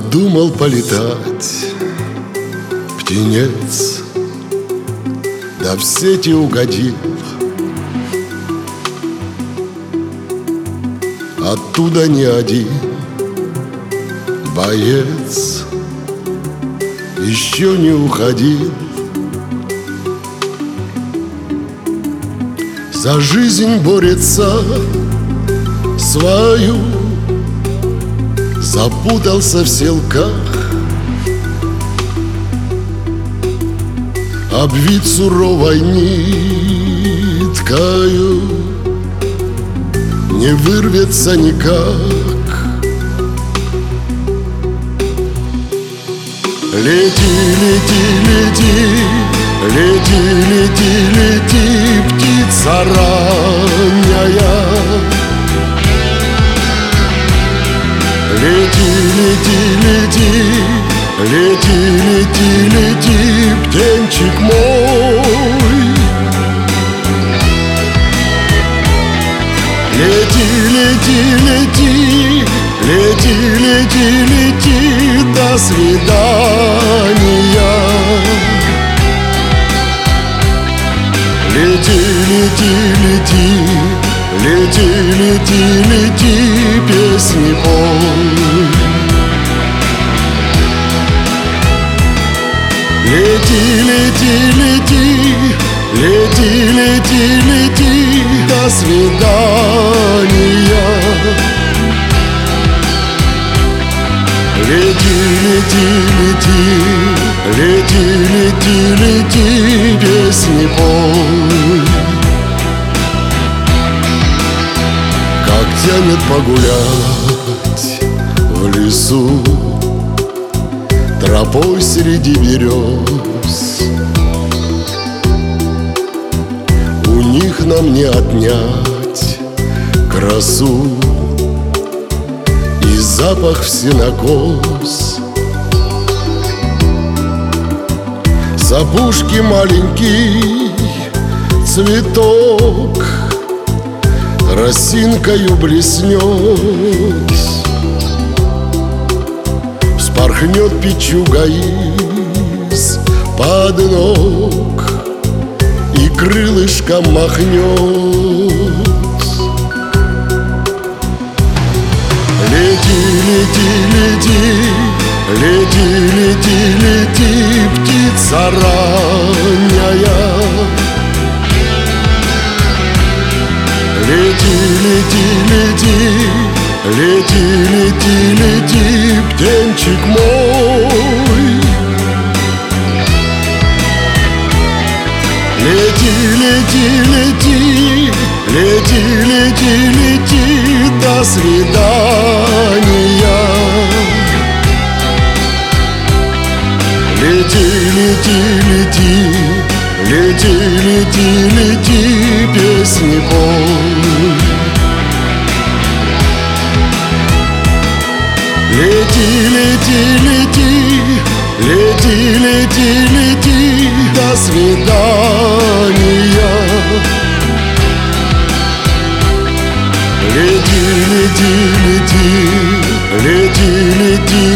Задумал полетать птенец, да в сети угодил. Оттуда ни один боец еще не уходил. За жизнь борется свою, запутался в селках, обвит суровой ниткою, не вырвется никак. Лети, лети, лети, лети, лети, лети, птица ранняя. Лети, лети, лети, лети, лети, лети, птенчик мой. Лети, лети, лети, лети, лети, лети, до свидания. Лети, лети, лети, лети, лети, лети, песни пой. Лети, лети, лети, лети, лети, лети, до свидания. Лети, лети, лети, лети, лети, лети, песни пой. Как тянет погулять в лесу тропой среди берез. У них нам не отнять красу и запах в сенокос. С опушки маленький цветок росинкою блеснет, вспорхнет печуга из-под ног и крылышком махнет. Лети, лети, лети, лети, лети, лети, птица ранняя. Лети, лети, лети, лети, лети, лети, птенчик мой. Лети, лети, лети, лети, лети, лети, до свидания. Лети, лети, лети, лети, лети, лети, песни пой. Лети, лети, лети, лети, лети, лети, до свидания. Лети, лети, лети, лети, лети,